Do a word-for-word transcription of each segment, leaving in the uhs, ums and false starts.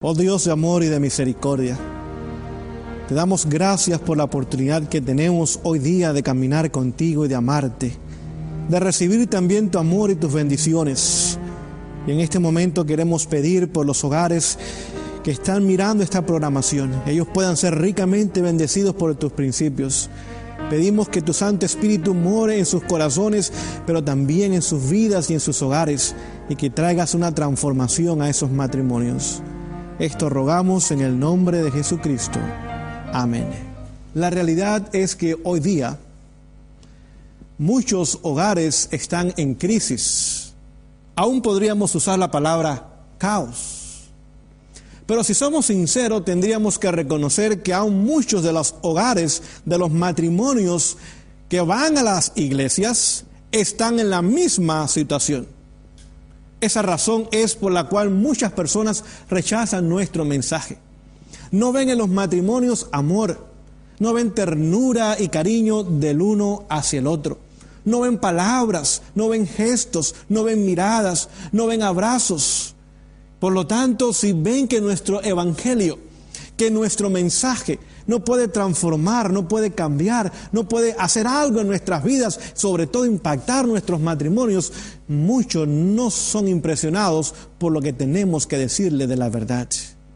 Oh Dios de amor y de misericordia, te damos gracias por la oportunidad que tenemos hoy día de caminar contigo y de amarte, de recibir también tu amor y tus bendiciones. Y en este momento queremos pedir por los hogares que están mirando esta programación, ellos puedan ser ricamente bendecidos por tus principios. Pedimos que tu Santo Espíritu more en sus corazones, pero también en sus vidas y en sus hogares, y que traigas una transformación a esos matrimonios. Esto rogamos en el nombre de Jesucristo. Amén. La realidad es que hoy día muchos hogares están en crisis. Aún podríamos usar la palabra caos. Pero si somos sinceros, tendríamos que reconocer que aún muchos de los hogares, de los matrimonios que van a las iglesias, están en la misma situación. Esa razón es por la cual muchas personas rechazan nuestro mensaje. No ven en los matrimonios amor, no ven ternura y cariño del uno hacia el otro. No ven palabras, no ven gestos, no ven miradas, no ven abrazos. Por lo tanto, si ven que nuestro evangelio, que nuestro mensaje no puede transformar, no puede cambiar, no puede hacer algo en nuestras vidas, sobre todo impactar nuestros matrimonios, muchos no son impresionados por lo que tenemos que decirle de la verdad.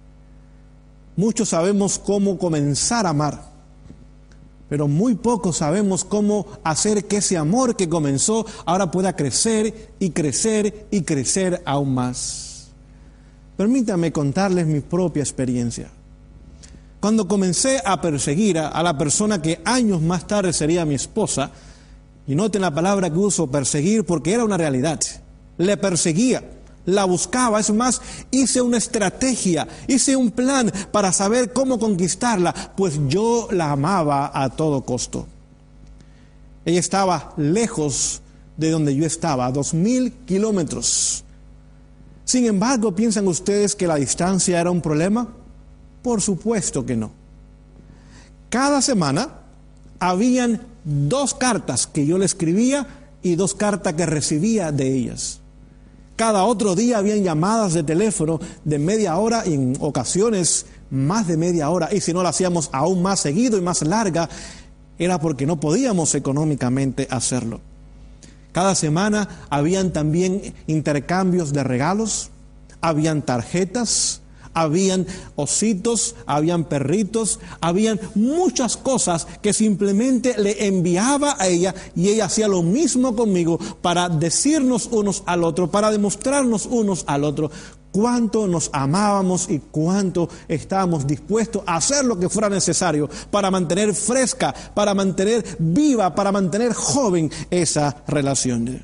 Muchos sabemos cómo comenzar a amar, pero muy pocos sabemos cómo hacer que ese amor que comenzó ahora pueda crecer y crecer y crecer aún más. Permítame contarles mi propia experiencia. Cuando comencé a perseguir a, a la persona que años más tarde sería mi esposa, y noten la palabra que uso, perseguir, porque era una realidad, le perseguía, la buscaba, es más, hice una estrategia, hice un plan para saber cómo conquistarla, pues yo la amaba a todo costo. Ella estaba lejos de donde yo estaba, a dos mil kilómetros. Sin embargo, ¿piensan ustedes que la distancia era un problema? Por supuesto que no. Cada semana habían dos cartas que yo le escribía y dos cartas que recibía de ellas. Cada otro día habían llamadas de teléfono de media hora y en ocasiones más de media hora. Y si no la hacíamos aún más seguido y más larga, era porque no podíamos económicamente hacerlo. Cada semana habían también intercambios de regalos, habían tarjetas, habían ositos, habían perritos, habían muchas cosas que simplemente le enviaba a ella y ella hacía lo mismo conmigo para decirnos unos al otro, para demostrarnos unos al otro cuánto nos amábamos y cuánto estábamos dispuestos a hacer lo que fuera necesario para mantener fresca, para mantener viva, para mantener joven esa relación.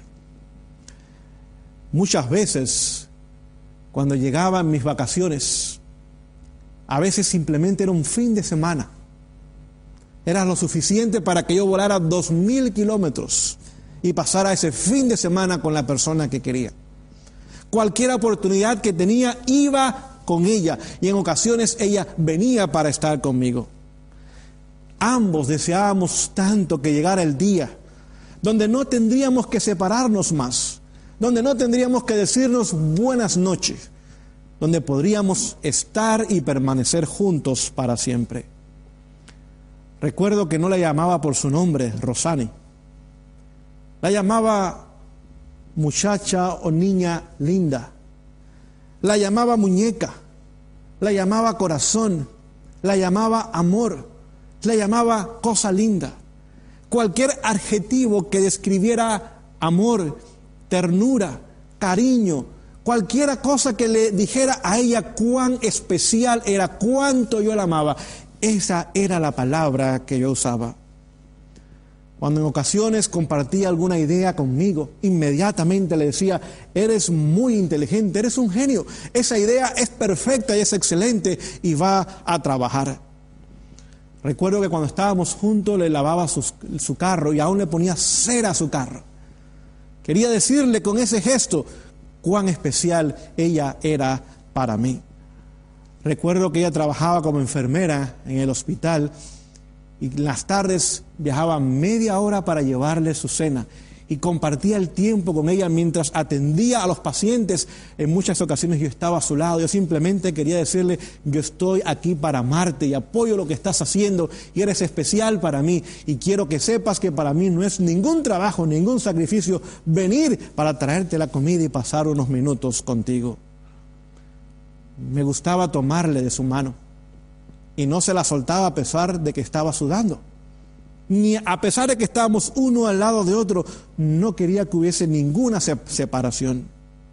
Muchas veces, cuando llegaban mis vacaciones, a veces simplemente era un fin de semana. Era lo suficiente para que yo volara dos mil kilómetros y pasara ese fin de semana con la persona que quería. Cualquier oportunidad que tenía, iba con ella y en ocasiones ella venía para estar conmigo. Ambos deseábamos tanto que llegara el día donde no tendríamos que separarnos más, donde no tendríamos que decirnos buenas noches, donde podríamos estar y permanecer juntos para siempre. Recuerdo que no la llamaba por su nombre, Rosani. La llamaba muchacha o niña linda. La llamaba muñeca. La llamaba corazón. La llamaba amor. La llamaba cosa linda. Cualquier adjetivo que describiera amor, ternura, cariño, cualquiera cosa que le dijera a ella cuán especial era, cuánto yo la amaba, esa era la palabra que yo usaba. Cuando en ocasiones compartía alguna idea conmigo, inmediatamente le decía, eres muy inteligente, eres un genio, esa idea es perfecta y es excelente y va a trabajar. Recuerdo que cuando estábamos juntos le lavaba su, su carro y aún le ponía cera a su carro. Quería decirle con ese gesto cuán especial ella era para mí. Recuerdo que ella trabajaba como enfermera en el hospital y en las tardes viajaba media hora para llevarle su cena. y compartía el tiempo con ella mientras atendía a los pacientes. En muchas ocasiones yo estaba a su lado. Yo simplemente quería decirle, yo estoy aquí para amarte y apoyo lo que estás haciendo y eres especial para mí. Y quiero que sepas que para mí no es ningún trabajo, ningún sacrificio venir para traerte la comida y pasar unos minutos contigo. Me gustaba tomarle de su mano y no se la soltaba a pesar de que estaba sudando. Ni a pesar de que estábamos uno al lado de otro, no quería que hubiese ninguna separación.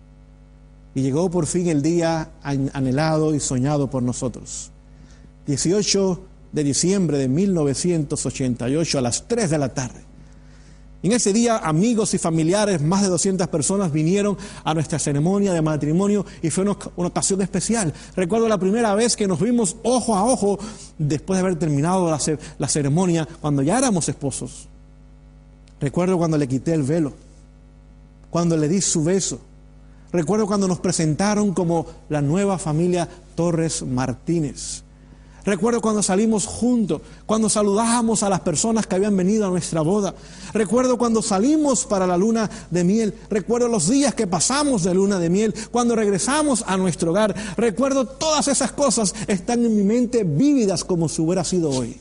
Y llegó por fin el día anhelado y soñado por nosotros. dieciocho de diciembre de mil novecientos ochenta y ocho a las tres de la tarde. En ese día, amigos y familiares, más de doscientas personas vinieron a nuestra ceremonia de matrimonio y fue una, una ocasión especial. Recuerdo la primera vez que nos vimos ojo a ojo después de haber terminado la, la ceremonia, cuando ya éramos esposos. Recuerdo cuando le quité el velo, cuando le di su beso. Recuerdo cuando nos presentaron como la nueva familia Torres Martínez. Recuerdo cuando salimos juntos, cuando saludábamos a las personas que habían venido a nuestra boda. Recuerdo cuando salimos para la luna de miel. Recuerdo los días que pasamos de luna de miel, cuando regresamos a nuestro hogar. Recuerdo todas esas cosas, están en mi mente vívidas como si hubiera sido hoy.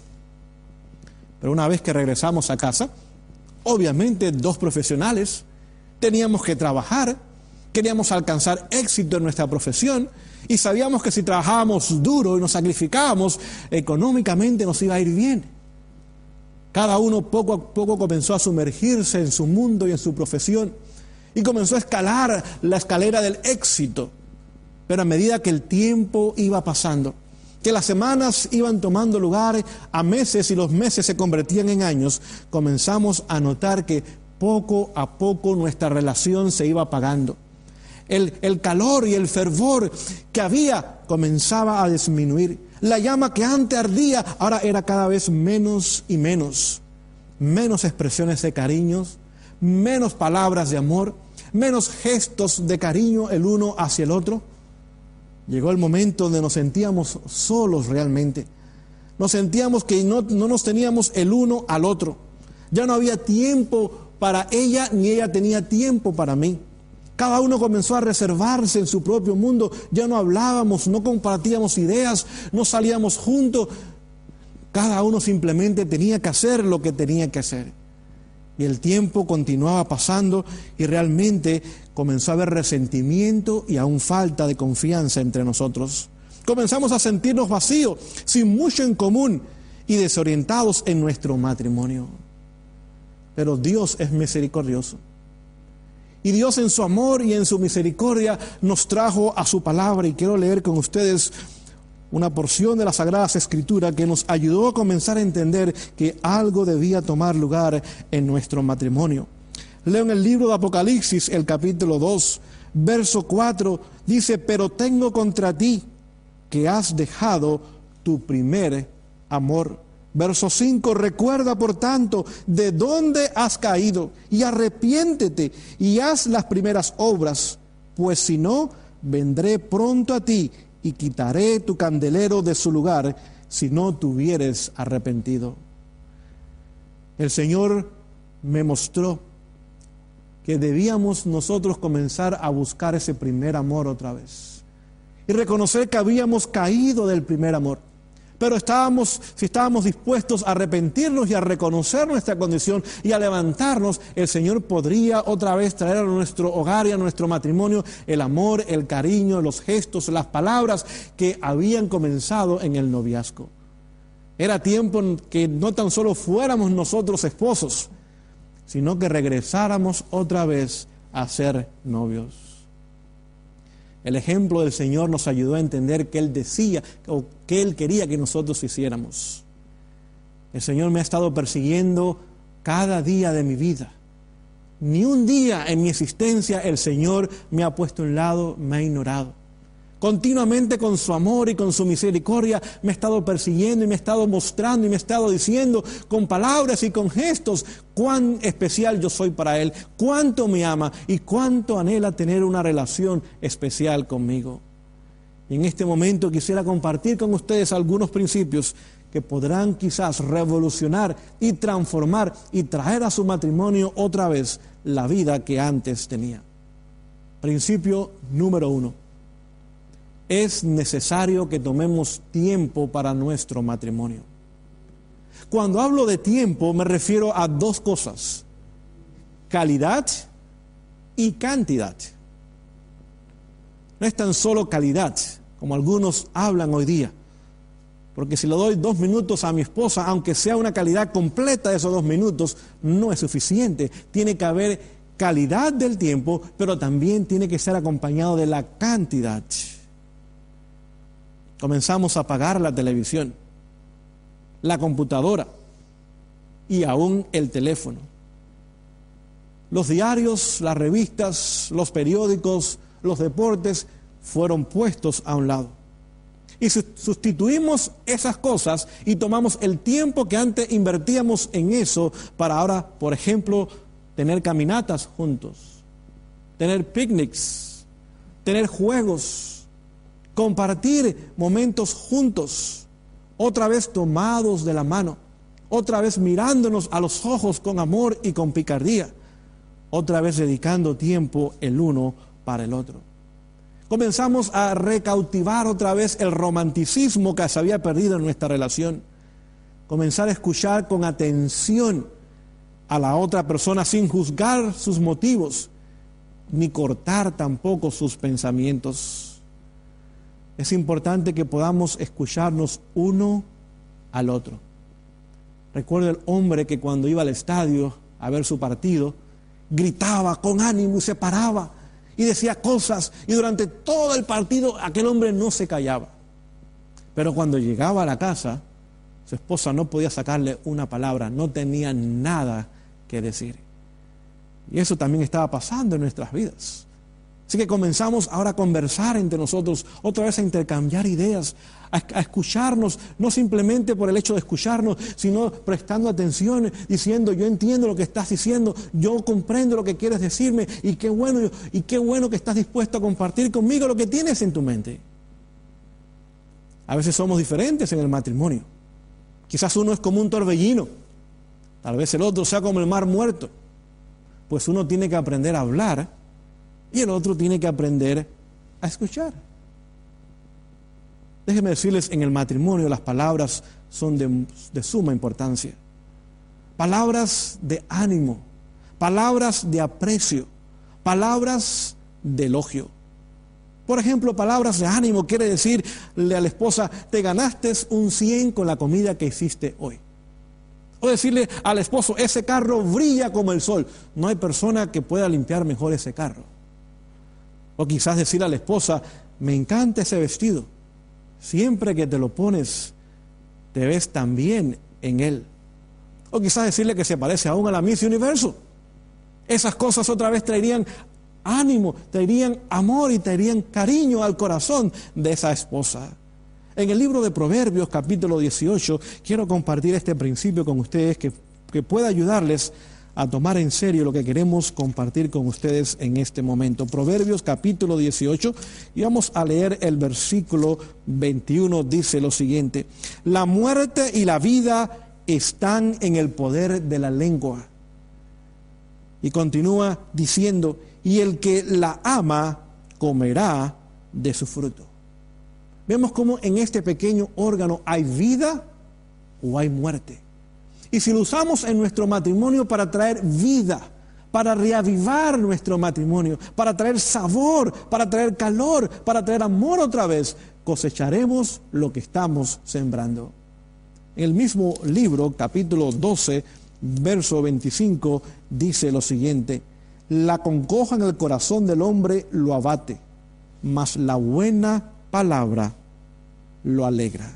Pero una vez que regresamos a casa, obviamente dos profesionales, teníamos que trabajar, queríamos alcanzar éxito en nuestra profesión, y sabíamos que si trabajábamos duro y nos sacrificábamos, económicamente nos iba a ir bien. Cada uno poco a poco comenzó a sumergirse en su mundo y en su profesión, y comenzó a escalar la escalera del éxito. Pero a medida que el tiempo iba pasando, que las semanas iban tomando lugar a meses y los meses se convertían en años, comenzamos a notar que poco a poco nuestra relación se iba apagando. El, el calor y el fervor que había comenzaba a disminuir. La llama que antes ardía ahora era cada vez menos y menos. Menos expresiones de cariños, menos palabras de amor, menos gestos de cariño el uno hacia el otro. Llegó el momento donde nos sentíamos solos realmente. Nos sentíamos que no, no nos teníamos el uno al otro. Ya no había tiempo para ella ni ella tenía tiempo para mí. Cada uno comenzó a reservarse en su propio mundo. Ya no hablábamos, no compartíamos ideas, no salíamos juntos. Cada uno simplemente tenía que hacer lo que tenía que hacer. Y el tiempo continuaba pasando y realmente comenzó a haber resentimiento y aún falta de confianza entre nosotros. Comenzamos a sentirnos vacíos, sin mucho en común y desorientados en nuestro matrimonio. Pero Dios es misericordioso. Y Dios en su amor y en su misericordia nos trajo a su palabra. Y quiero leer con ustedes una porción de las Sagradas Escrituras que nos ayudó a comenzar a entender que algo debía tomar lugar en nuestro matrimonio. Leo en el libro de Apocalipsis, el capítulo dos, verso cuatro, dice: pero tengo contra ti que has dejado tu primer amor. Verso cinco, recuerda por tanto de dónde has caído y arrepiéntete y haz las primeras obras, pues si no, vendré pronto a ti y quitaré tu candelero de su lugar si no te hubieres arrepentido. El Señor me mostró que debíamos nosotros comenzar a buscar ese primer amor otra vez y reconocer que habíamos caído del primer amor. Pero estábamos, si estábamos dispuestos a arrepentirnos y a reconocer nuestra condición y a levantarnos, el Señor podría otra vez traer a nuestro hogar y a nuestro matrimonio el amor, el cariño, los gestos, las palabras que habían comenzado en el noviazgo. Era tiempo en que no tan solo fuéramos nosotros esposos, sino que regresáramos otra vez a ser novios. El ejemplo del Señor nos ayudó a entender que Él decía o que Él quería que nosotros hiciéramos. El Señor me ha estado persiguiendo cada día de mi vida. Ni un día en mi existencia el Señor me ha puesto a un lado, me ha ignorado. Continuamente con su amor y con su misericordia me ha estado persiguiendo y me ha estado mostrando y me ha estado diciendo con palabras y con gestos cuán especial yo soy para Él, cuánto me ama y cuánto anhela tener una relación especial conmigo. Y en este momento quisiera compartir con ustedes algunos principios que podrán quizás revolucionar y transformar y traer a su matrimonio otra vez la vida que antes tenía. Principio número uno. Es necesario que tomemos tiempo para nuestro matrimonio. Cuando hablo de tiempo me refiero a dos cosas: calidad y cantidad. No es tan solo calidad, como algunos hablan hoy día. Porque si le doy dos minutos a mi esposa, aunque sea una calidad completa de esos dos minutos, no es suficiente. Tiene que haber calidad del tiempo, pero también tiene que ser acompañado de la cantidad. Comenzamos a apagar la televisión, la computadora y aún el teléfono. Los diarios, las revistas, los periódicos, los deportes fueron puestos a un lado. Y sustituimos esas cosas y tomamos el tiempo que antes invertíamos en eso para ahora, por ejemplo, tener caminatas juntos, tener picnics, tener juegos, compartir momentos juntos, otra vez tomados de la mano, otra vez mirándonos a los ojos con amor y con picardía, otra vez dedicando tiempo el uno para el otro. Comenzamos a recautivar otra vez el romanticismo que se había perdido en nuestra relación. Comenzar a escuchar con atención a la otra persona sin juzgar sus motivos, ni cortar tampoco sus pensamientos. Es importante que podamos escucharnos uno al otro. Recuerdo el hombre que cuando iba al estadio a ver su partido, gritaba con ánimo y se paraba y decía cosas, y durante todo el partido aquel hombre no se callaba. Pero cuando llegaba a la casa, su esposa no podía sacarle una palabra, no tenía nada que decir. Y eso también estaba pasando en nuestras vidas. Así que comenzamos ahora a conversar entre nosotros, otra vez a intercambiar ideas, a, a escucharnos, no simplemente por el hecho de escucharnos, sino prestando atención, diciendo: yo entiendo lo que estás diciendo, yo comprendo lo que quieres decirme, y qué bueno, y qué bueno que estás dispuesto a compartir conmigo lo que tienes en tu mente. A veces somos diferentes en el matrimonio. Quizás uno es como un torbellino, tal vez el otro sea como el mar muerto. Pues uno tiene que aprender a hablar y el otro tiene que aprender a escuchar. Déjenme decirles, en el matrimonio las palabras son de, de suma importancia. Palabras de ánimo, palabras de aprecio, palabras de elogio. Por ejemplo, palabras de ánimo quiere decirle a la esposa: te ganaste un cien con la comida que hiciste hoy. O decirle al esposo: ese carro brilla como el sol. No hay persona que pueda limpiar mejor ese carro. O quizás decirle a la esposa: me encanta ese vestido. Siempre que te lo pones, te ves tan bien en él. O quizás decirle que se parece aún a la Miss Universo. Esas cosas otra vez traerían ánimo, traerían amor y traerían cariño al corazón de esa esposa. En el libro de Proverbios, capítulo dieciocho, quiero compartir este principio con ustedes que, que pueda ayudarles a tomar en serio lo que queremos compartir con ustedes en este momento. Proverbios capítulo dieciocho, y vamos a leer el versículo veintiuno, dice lo siguiente: la muerte y la vida están en el poder de la lengua. Y continúa diciendo: y el que la ama comerá de su fruto. Vemos cómo en este pequeño órgano hay vida o hay muerte. Y si lo usamos en nuestro matrimonio para traer vida, para reavivar nuestro matrimonio, para traer sabor, para traer calor, para traer amor otra vez, cosecharemos lo que estamos sembrando. En el mismo libro, capítulo doce, verso veinticinco, dice lo siguiente: la congoja en el corazón del hombre lo abate, mas la buena palabra lo alegra.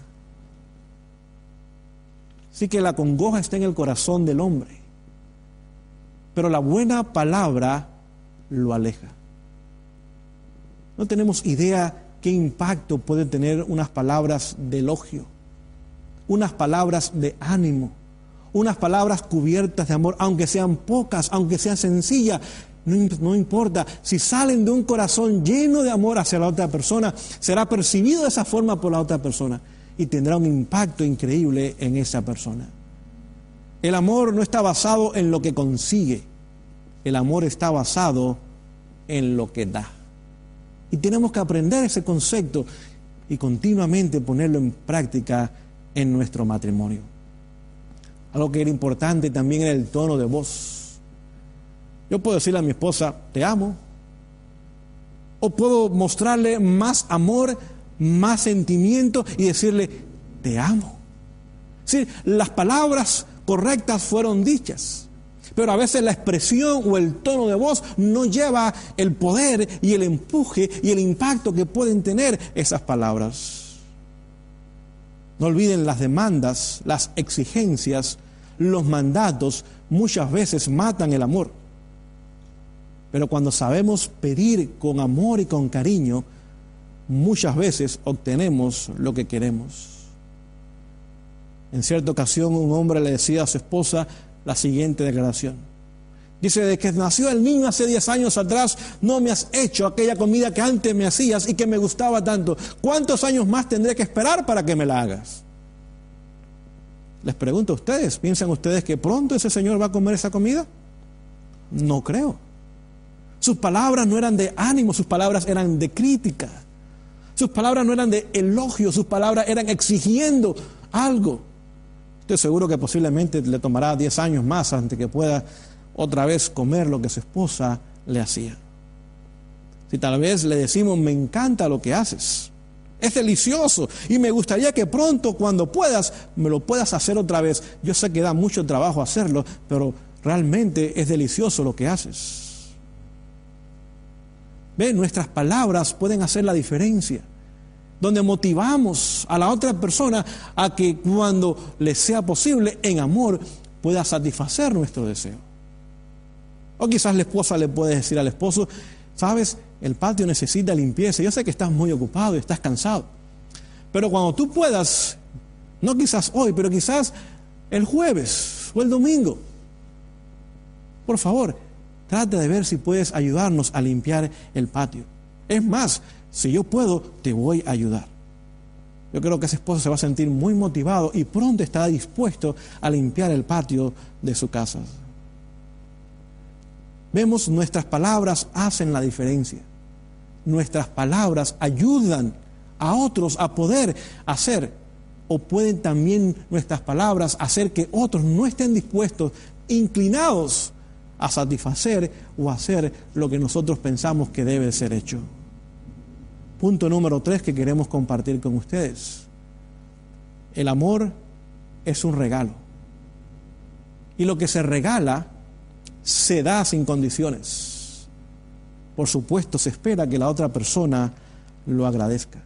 Así que la congoja está en el corazón del hombre, pero la buena palabra lo aleja. No tenemos idea qué impacto pueden tener unas palabras de elogio, unas palabras de ánimo, unas palabras cubiertas de amor, aunque sean pocas, aunque sean sencillas. No, no importa, si salen de un corazón lleno de amor hacia la otra persona, será percibido de esa forma por la otra persona y tendrá un impacto increíble en esa persona. El amor no está basado en lo que consigue, el amor está basado en lo que da. Y tenemos que aprender ese concepto y continuamente ponerlo en práctica en nuestro matrimonio. Algo que era importante también era el tono de voz. Yo puedo decirle a mi esposa, te amo. O puedo mostrarle más amor, más sentimiento y decirle, te amo. Sí, las palabras correctas fueron dichas, pero a veces la expresión o el tono de voz no lleva el poder y el empuje y el impacto que pueden tener esas palabras. No olviden las demandas, las exigencias, los mandatos muchas veces matan el amor. Pero cuando sabemos pedir con amor y con cariño, muchas veces obtenemos lo que queremos. En cierta ocasión un hombre le decía a su esposa la siguiente declaración. Dice, desde que nació el niño hace diez años atrás, no me has hecho aquella comida que antes me hacías y que me gustaba tanto. ¿Cuántos años más tendré que esperar para que me la hagas? Les pregunto a ustedes, ¿piensan ustedes que pronto ese señor va a comer esa comida? No creo. Sus palabras no eran de ánimo, sus palabras eran de crítica. Sus palabras no eran de elogio, sus palabras eran exigiendo algo. Estoy seguro que posiblemente le tomará diez años más antes que pueda otra vez comer lo que su esposa le hacía. Si tal vez le decimos, me encanta lo que haces, es delicioso y me gustaría que pronto, cuando puedas, me lo puedas hacer otra vez. Yo sé que da mucho trabajo hacerlo, pero realmente es delicioso lo que haces. Ve, nuestras palabras pueden hacer la diferencia, donde motivamos a la otra persona a que cuando le sea posible, en amor, pueda satisfacer nuestro deseo. O quizás la esposa le puede decir al esposo, sabes, el patio necesita limpieza, yo sé que estás muy ocupado y estás cansado, pero cuando tú puedas, no quizás hoy, pero quizás el jueves o el domingo, por favor, trata de ver si puedes ayudarnos a limpiar el patio. Es más, si yo puedo, te voy a ayudar. Yo creo que ese esposo se va a sentir muy motivado y pronto estará dispuesto a limpiar el patio de su casa. Vemos, nuestras palabras hacen la diferencia. Nuestras palabras ayudan a otros a poder hacer, o pueden también nuestras palabras hacer que otros no estén dispuestos, inclinados a satisfacer o hacer lo que nosotros pensamos que debe ser hecho. Punto número tres que queremos compartir con ustedes. El amor es un regalo. Y lo que se regala se da sin condiciones. Por supuesto, se espera que la otra persona lo agradezca.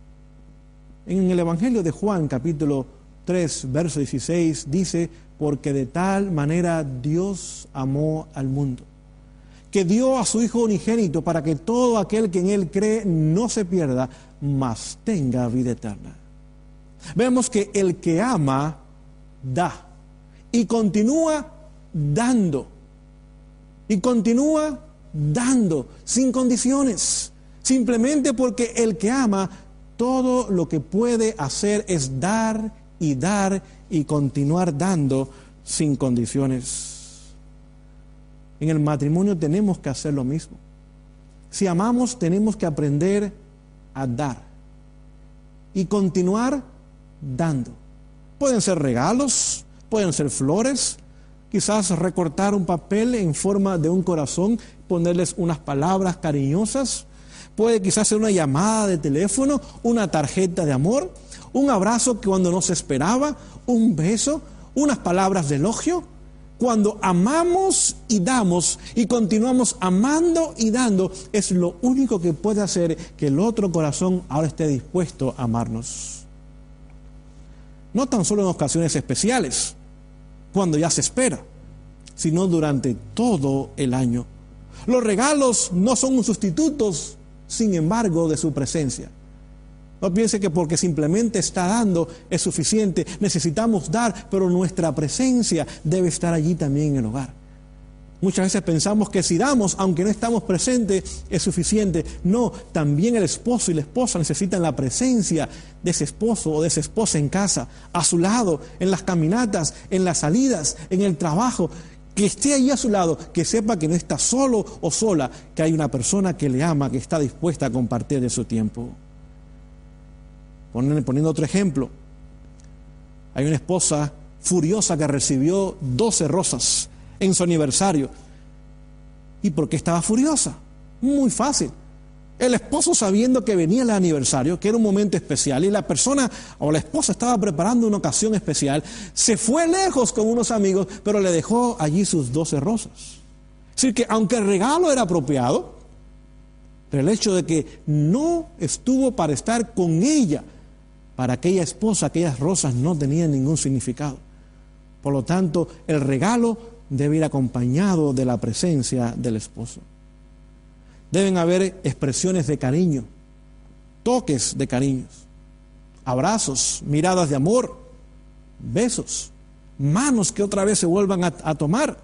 En el Evangelio de Juan, capítulo tres, verso dieciséis, dice, porque de tal manera Dios amó al mundo, que dio a su Hijo unigénito para que todo aquel que en Él cree no se pierda, mas tenga vida eterna. Vemos que el que ama, da, y continúa dando, y continúa dando, sin condiciones, simplemente porque el que ama, todo lo que puede hacer es dar y dar y continuar dando sin condiciones. En el matrimonio tenemos que hacer lo mismo. Si amamos, tenemos que aprender a dar y continuar dando. Pueden ser regalos, pueden ser flores, quizás recortar un papel en forma de un corazón, ponerles unas palabras cariñosas. Puede quizás ser una llamada de teléfono, una tarjeta de amor, un abrazo cuando no se esperaba, un beso, unas palabras de elogio. Cuando amamos y damos y continuamos amando y dando, es lo único que puede hacer que el otro corazón ahora esté dispuesto a amarnos. No tan solo en ocasiones especiales, cuando ya se espera, sino durante todo el año. Los regalos no son un sustituto, sin embargo, de su presencia. No piense que porque simplemente está dando es suficiente. Necesitamos dar, pero nuestra presencia debe estar allí también en el hogar. Muchas veces pensamos que si damos, aunque no estamos presentes, es suficiente. No, también el esposo y la esposa necesitan la presencia de ese esposo o de esa esposa en casa, a su lado, en las caminatas, en las salidas, en el trabajo. Que esté allí a su lado, que sepa que no está solo o sola, que hay una persona que le ama, que está dispuesta a compartir de su tiempo. Poniendo otro ejemplo, hay una esposa furiosa que recibió doce rosas en su aniversario. ¿Y por qué estaba furiosa? Muy fácil. El esposo, sabiendo que venía el aniversario, que era un momento especial, y la persona o la esposa estaba preparando una ocasión especial, se fue lejos con unos amigos, pero le dejó allí sus doce rosas. Es decir, que aunque el regalo era apropiado, pero el hecho de que no estuvo para estar con ella, para aquella esposa, aquellas rosas no tenían ningún significado. Por lo tanto, el regalo debe ir acompañado de la presencia del esposo. Deben haber expresiones de cariño, toques de cariños, abrazos, miradas de amor, besos, manos que otra vez se vuelvan a, a tomar.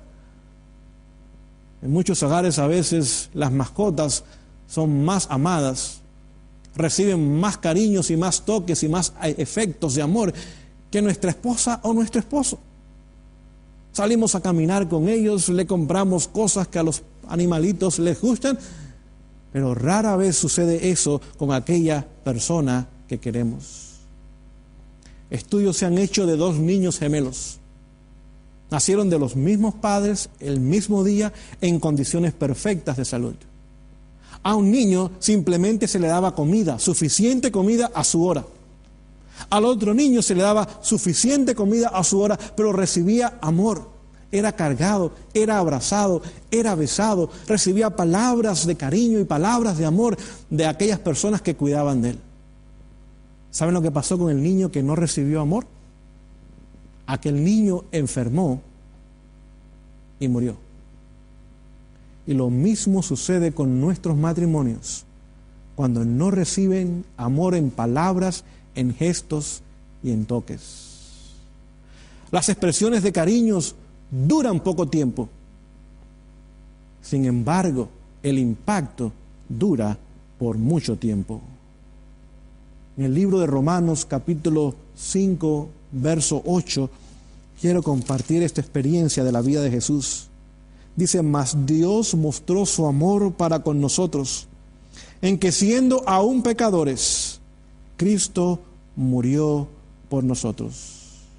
En muchos hogares a veces las mascotas son más amadas, reciben más cariños y más toques y más efectos de amor que nuestra esposa o nuestro esposo. Salimos a caminar con ellos, le compramos cosas que a los animalitos les gustan, pero rara vez sucede eso con aquella persona que queremos. Estudios se han hecho de dos niños gemelos. Nacieron de los mismos padres, el mismo día, en condiciones perfectas de salud. A un niño simplemente se le daba comida, suficiente comida a su hora. Al otro niño se le daba suficiente comida a su hora, pero recibía amor. Era cargado, era abrazado, era besado, recibía palabras de cariño y palabras de amor de aquellas personas que cuidaban de él. ¿Saben lo que pasó con el niño que no recibió amor? Aquel niño enfermó y murió. Y lo mismo sucede con nuestros matrimonios, cuando no reciben amor en palabras, en gestos y en toques. Las expresiones de cariños duran poco tiempo. Sin embargo, el impacto dura por mucho tiempo. En el libro de Romanos, capítulo cinco, verso ocho, quiero compartir esta experiencia de la vida de Jesús. Dice: mas Dios mostró su amor para con nosotros, en que siendo aún pecadores, Cristo murió por nosotros.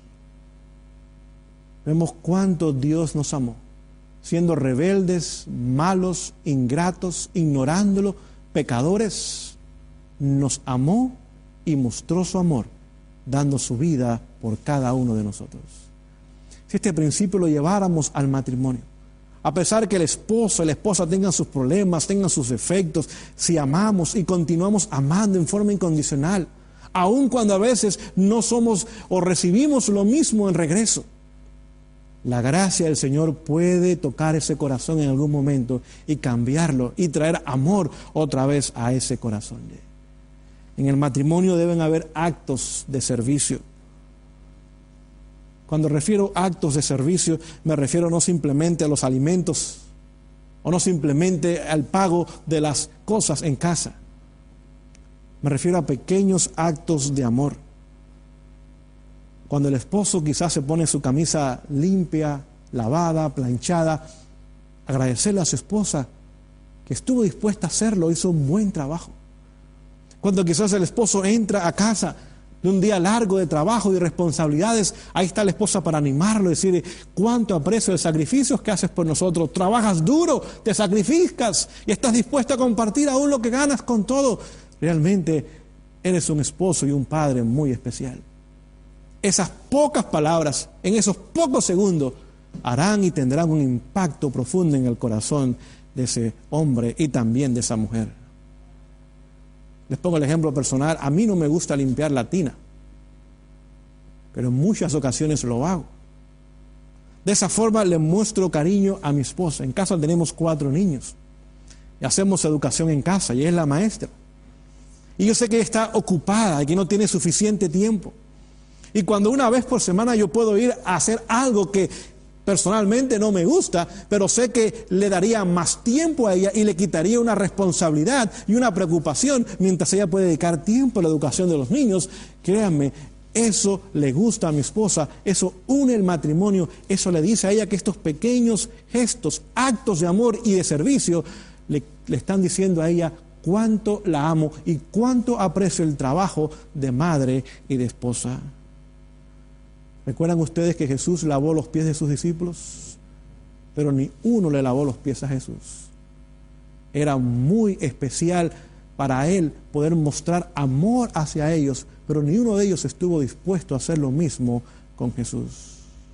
Vemos cuánto Dios nos amó, siendo rebeldes, malos, ingratos, ignorándolo, pecadores, nos amó y mostró su amor, dando su vida por cada uno de nosotros. Si este principio lo lleváramos al matrimonio, a pesar que el esposo y la esposa tengan sus problemas, tengan sus defectos, si amamos y continuamos amando en forma incondicional, aun cuando a veces no somos o recibimos lo mismo en regreso, la gracia del Señor puede tocar ese corazón en algún momento y cambiarlo y traer amor otra vez a ese corazón. En el matrimonio deben haber actos de servicio. Cuando refiero a actos de servicio, me refiero no simplemente a los alimentos o no simplemente al pago de las cosas en casa. Me refiero a pequeños actos de amor. Cuando el esposo quizás se pone su camisa limpia, lavada, planchada, agradecerle a su esposa que estuvo dispuesta a hacerlo, hizo un buen trabajo. Cuando quizás el esposo entra a casa de un día largo de trabajo y responsabilidades, ahí está la esposa para animarlo, decirle: cuánto aprecio los sacrificios que haces por nosotros, trabajas duro, te sacrificas y estás dispuesto a compartir aún lo que ganas con todo. Realmente eres un esposo y un padre muy especial. Esas pocas palabras, en esos pocos segundos, harán y tendrán un impacto profundo en el corazón de ese hombre y también de esa mujer. Les pongo el ejemplo personal. A mí no me gusta limpiar la tina, pero en muchas ocasiones lo hago. De esa forma le muestro cariño a mi esposa. En casa tenemos cuatro niños y hacemos educación en casa y ella es la maestra. Y yo sé que ella está ocupada y que no tiene suficiente tiempo. Y cuando una vez por semana yo puedo ir a hacer algo que Personalmente no me gusta, pero sé que le daría más tiempo a ella y le quitaría una responsabilidad y una preocupación mientras ella puede dedicar tiempo a la educación de los niños. Créanme, eso le gusta a mi esposa, eso une el matrimonio, eso le dice a ella que estos pequeños gestos, actos de amor y de servicio le, le están diciendo a ella cuánto la amo y cuánto aprecio el trabajo de madre y de esposa. ¿Recuerdan ustedes que Jesús lavó los pies de sus discípulos? Pero ni uno le lavó los pies a Jesús. Era muy especial para él poder mostrar amor hacia ellos, pero ni uno de ellos estuvo dispuesto a hacer lo mismo con Jesús.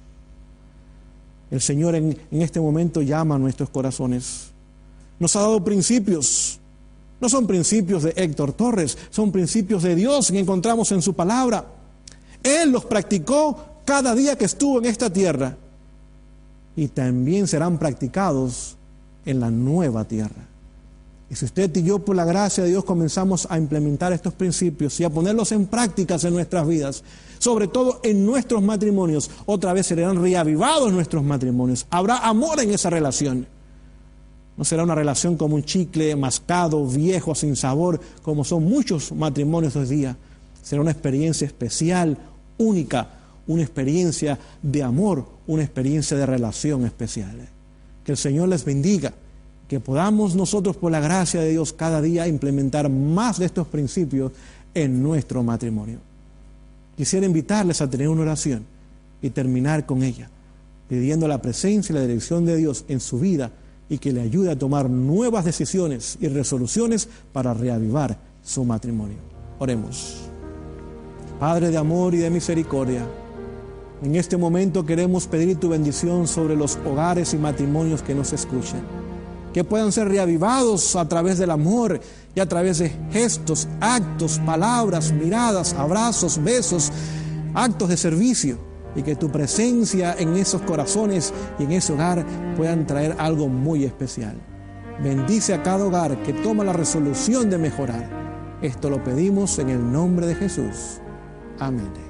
El Señor en, en este momento llama a nuestros corazones. Nos ha dado principios. No son principios de Héctor Torres, son principios de Dios que encontramos en su palabra. Él los practicó cada día que estuvo en esta tierra y también serán practicados en la nueva tierra. Y si usted y yo, por la gracia de Dios, comenzamos a implementar estos principios y a ponerlos en prácticas en nuestras vidas, sobre todo en nuestros matrimonios, otra vez serán reavivados nuestros matrimonios. Habrá amor en esa relación. No será una relación como un chicle mascado, viejo, sin sabor, como son muchos matrimonios hoy día. Será una experiencia especial, única, una experiencia de amor, una experiencia de relación especial. Que el Señor les bendiga, que podamos nosotros por la gracia de Dios cada día implementar más de estos principios en nuestro matrimonio. Quisiera invitarles a tener una oración y terminar con ella, pidiendo la presencia y la dirección de Dios en su vida y que le ayude a tomar nuevas decisiones y resoluciones para reavivar su matrimonio. Oremos. Padre de amor y de misericordia, en este momento queremos pedir tu bendición sobre los hogares y matrimonios que nos escuchen, que puedan ser reavivados a través del amor y a través de gestos, actos, palabras, miradas, abrazos, besos, actos de servicio, y que tu presencia en esos corazones y en ese hogar puedan traer algo muy especial. Bendice a cada hogar que toma la resolución de mejorar. Esto lo pedimos en el nombre de Jesús. Amén.